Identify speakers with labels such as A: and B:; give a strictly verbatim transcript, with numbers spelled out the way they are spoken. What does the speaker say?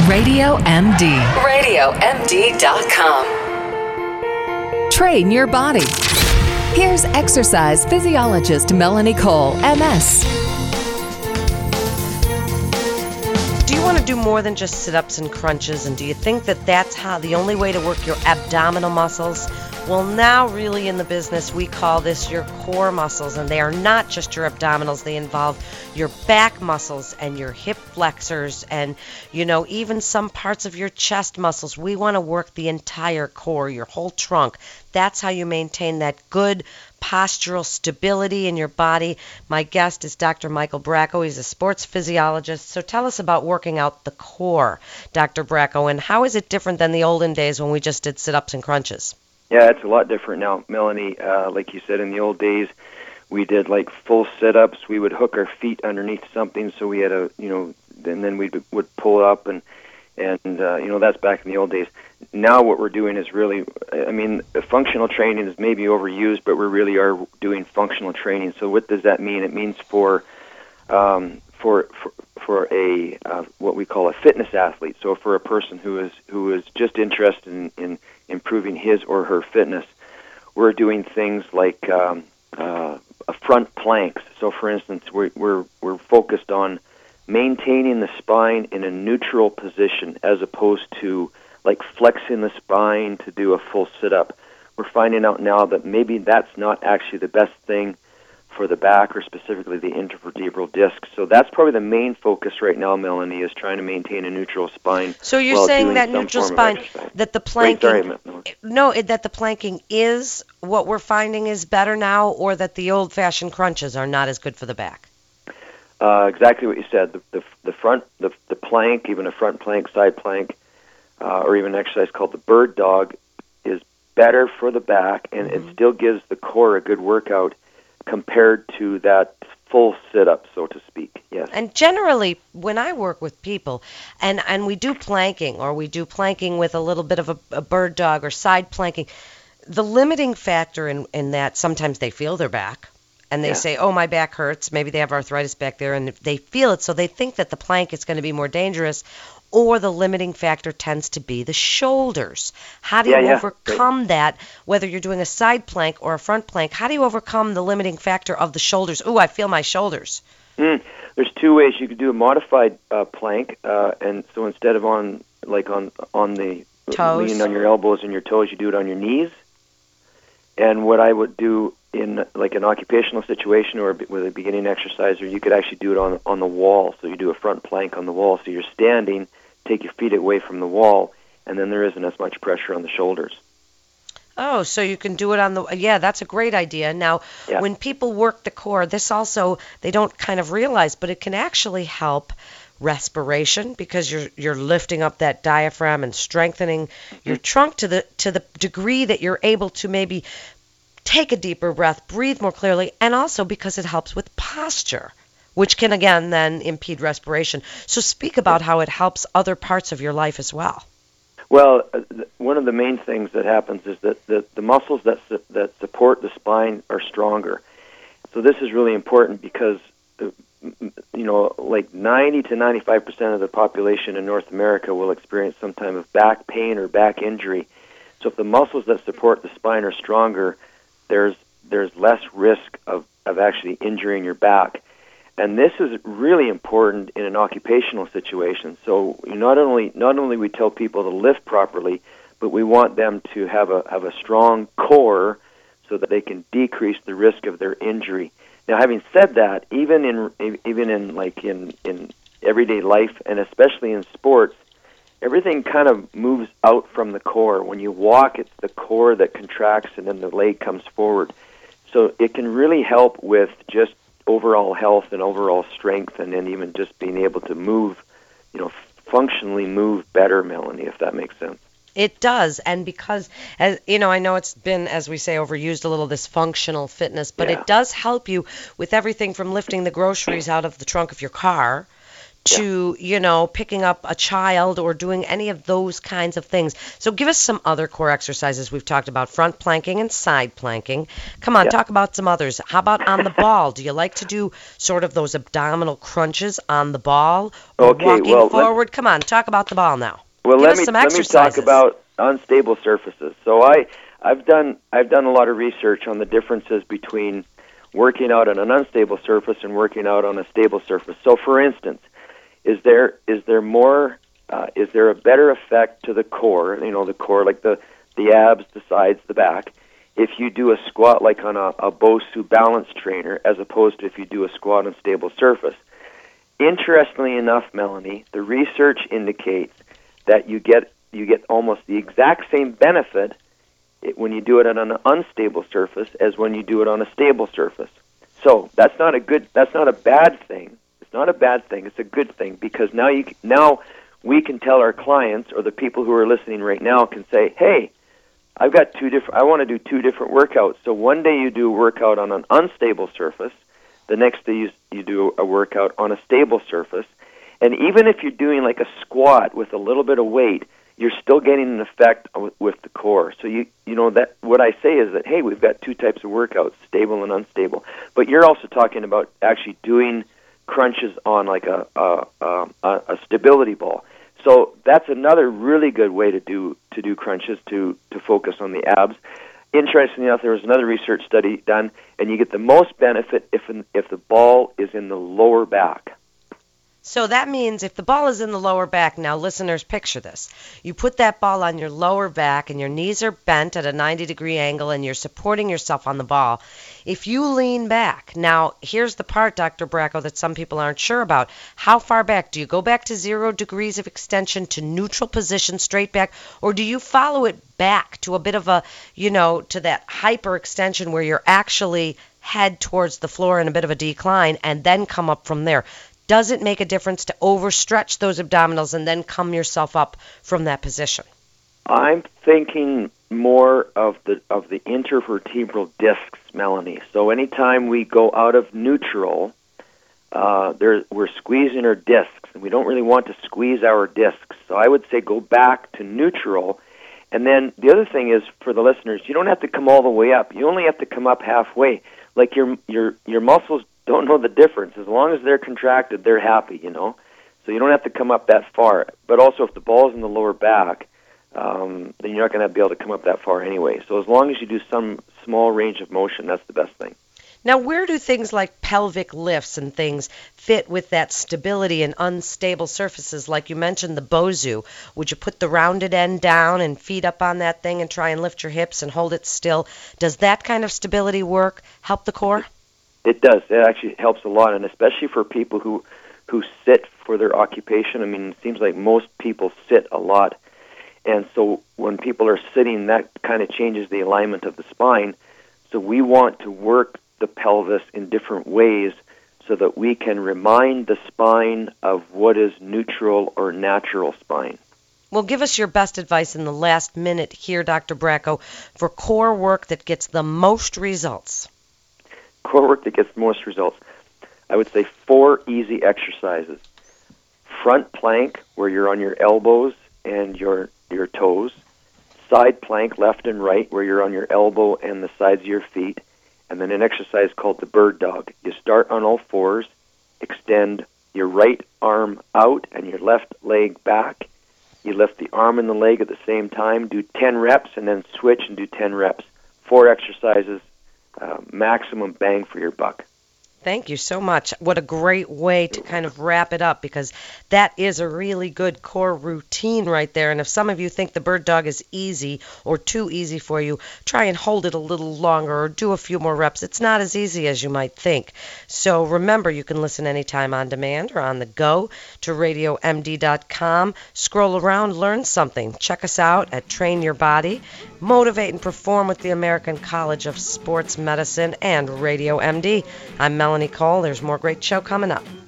A: Radio M D.
B: radio M D dot com.
A: Train your body. Here's exercise physiologist Melanie Cole, M S.
C: Do you want to do more than just sit-ups and crunches? And do you think that that's how the only way to work your abdominal muscles? Well, now really in the business, we call this your core muscles, and they are not just your abdominals. They involve your back muscles and your hip flexors and, you know, even some parts of your chest muscles. We want to work the entire core, your whole trunk. That's how you maintain that good postural stability in your body. My guest is Doctor Michael Bracco. He's a sports physiologist. So tell us about working out the core, Doctor Bracco, and how is it different than the olden days when we just did sit-ups and crunches?
D: Yeah, it's a lot different now, Melanie. Uh, like you said, in the old days, we did like full sit-ups. We would hook our feet underneath something, so we had a, you know, and then we would pull it up, and and uh, you know, that's back in the old days. Now what we're doing is really, I mean, functional training is maybe overused, but we really are doing functional training. So what does that mean? It means for um, for for for a uh, what we call a fitness athlete. So for a person who is who is just interested in, in improving his or her fitness, we're doing things like um, uh, a front planks. So, for instance, we're, we're we're focused on maintaining the spine in a neutral position as opposed to like flexing the spine to do a full sit-up. We're finding out now that maybe that's not actually the best thing for the back or specifically the intervertebral disc. So that's probably the main focus right now, Melanie, is trying to maintain a neutral spine.
C: So you're saying that neutral spine, that the planking,
D: Wait, sorry,
C: no, that the planking is what we're finding is better now, or that the old-fashioned crunches are not as good for the back?
D: Uh, exactly what you said. The the, the front, the, the plank, even a front plank, side plank, uh, or even an exercise called the bird dog, is better for the back, and mm-hmm. it still gives the core a good workout compared to that full sit-up, so to speak. Yes.
C: And generally, when I work with people, and, and we do planking, or we do planking with a little bit of a, a bird dog or side planking, the limiting factor in, in that, sometimes they feel their back, and they
D: yeah.
C: say, oh, my back hurts. Maybe they have arthritis back there, and they feel it, so they think that the plank is going to be more dangerous, or the limiting factor tends to be the shoulders. How do you
D: yeah, yeah.
C: overcome that, whether you're doing a side plank or a front plank? How do you overcome the limiting factor of the shoulders? Ooh, I feel my shoulders.
D: Mm. There's two ways. You could do a modified uh, plank, uh, and so instead of on like on on the
C: toes,
D: leaning on your elbows and your toes, you do it on your knees. And what I would do in like an occupational situation or with a beginning exerciser, you could actually do it on on the wall. So you do a front plank on the wall. So you're standing, take your feet away from the wall, and then there isn't as much pressure on the shoulders.
C: Oh, so you can do it on the, yeah, that's a great idea. Now,
D: yeah.
C: when people work the core, this also, they don't kind of realize, but it can actually help respiration because you're you're lifting up that diaphragm and strengthening mm-hmm. your trunk to the to the degree that you're able to maybe take a deeper breath, breathe more clearly, and also because it helps with posture, which can, again, then impede respiration. So speak about how it helps other parts of your life as well.
D: Well, uh, th- one of the main things that happens is that the, the muscles that su- that support the spine are stronger. So this is really important because, uh, you know, like ninety to ninety-five percent of the population in North America will experience some type of back pain or back injury. So if the muscles that support the spine are stronger, there's there's less risk of, of actually injuring your back. And this is really important in an occupational situation. So not only not only we tell people to lift properly, but we want them to have a have a strong core so that they can decrease the risk of their injury. Now, having said that, even in even in like in, in everyday life and especially in sports, everything kind of moves out from the core. When you walk, it's the core that contracts and then the leg comes forward. So it can really help with just overall health and overall strength, and then even just being able to move, you know, functionally move better, Melanie, if that makes sense.
C: It does, and because, as you know, I know it's been, as we say, overused a little, this functional fitness, but
D: yeah.
C: it does help you with everything from lifting the groceries out of the trunk of your car to, you know, picking up a child or doing any of those kinds of things. So give us some other core exercises. We've talked about front planking and side planking. Come on,
D: Yeah.
C: talk about some others. How about on the ball? Do you like to do sort of those abdominal crunches on the ball or
D: Okay,
C: walking
D: well, let-
C: forward? Come on, talk about the ball now.
D: Well,
C: Give
D: let
C: us
D: me
C: some
D: let me
C: exercises.
D: talk about unstable surfaces. So I I've done I've done a lot of research on the differences between working out on an unstable surface and working out on a stable surface. So, for instance, is there is there more uh, is there a better effect to the core? You know, the core, like the the abs, the sides, the back, if you do a squat like on a, a Bosu balance trainer, as opposed to if you do a squat on stable surface. Interestingly enough, Melanie, the research indicates that you get you get almost the exact same benefit it, when you do it on an unstable surface as when you do it on a stable surface. So that's not a good that's not a bad thing. It's not a bad thing. It's a good thing, because now you c- now we can tell our clients, or the people who are listening right now can say, "Hey, I've got two different I want to do two different workouts." So one day you do a workout on an unstable surface, the next day you you do a workout on a stable surface. And even if you're doing like a squat with a little bit of weight, you're still getting an effect with, with the core. So you you know that what I say is that, hey, we've got two types of workouts, stable and unstable. But you're also talking about actually doing crunches on like a a, a, a stability ball. So that's another really good way to do to do crunches, to to focus on the abs. Interestingly enough, there was another research study done, and you get the most benefit if in, if the ball is in the lower back.
C: So that means if the ball is in the lower back, now listeners, picture this. You put that ball on your lower back and your knees are bent at a ninety degree angle and you're supporting yourself on the ball. If you lean back, now here's the part, Doctor Bracco, that some people aren't sure about. How far back? Do you go back to zero degrees of extension to neutral position, straight back, or do you follow it back to a bit of a, you know, to that hyperextension where you're actually head towards the floor in a bit of a decline and then come up from there? Does it make a difference to overstretch those abdominals and then come yourself up from that position?
D: I'm thinking more of the of the intervertebral discs, Melanie. So anytime we go out of neutral, uh, there, we're squeezing our discs, and we don't really want to squeeze our discs. So I would say go back to neutral. And then the other thing is, for the listeners, you don't have to come all the way up. You only have to come up halfway. Like your your your muscles don't know the difference. As long as they're contracted, they're happy, you know. So you don't have to come up that far. But also, if the ball's in the lower back, um, then you're not going to be able to come up that far anyway. So as long as you do some small range of motion, that's the best thing.
C: Now, where do things like pelvic lifts and things fit with that stability and unstable surfaces? Like you mentioned, the Bosu. Would you put the rounded end down and feet up on that thing and try and lift your hips and hold it still? Does that kind of stability work help the core?
D: It does. It actually helps a lot, and especially for people who, who sit for their occupation. I mean, it seems like most people sit a lot, and so when people are sitting, that kind of changes the alignment of the spine. So we want to work the pelvis in different ways so that we can remind the spine of what is neutral or natural spine.
C: Well, give us your best advice in the last minute here, Doctor Bracco, for core work that gets the most results.
D: Core work that gets the most results. I would say four easy exercises. Front plank, where you're on your elbows and your your toes. Side plank, left and right, where you're on your elbow and the sides of your feet. And then an exercise called the bird dog. You start on all fours, extend your right arm out and your left leg back. You lift the arm and the leg at the same time, do ten reps, and then switch and do ten reps. Four exercises, uh, maximum bang for your buck.
C: Thank you so much. What a great way to kind of wrap it up, because that is a really good core routine right there. And if some of you think the bird dog is easy or too easy for you, try and hold it a little longer or do a few more reps. It's not as easy as you might think. So remember, you can listen anytime on demand or on the go to radio m d dot com. Scroll around, learn something. Check us out at Train Your Body, Motivate and Perform with the American College of Sports Medicine, and Radio M D. I'm Melanie Cole. There's more great show coming up.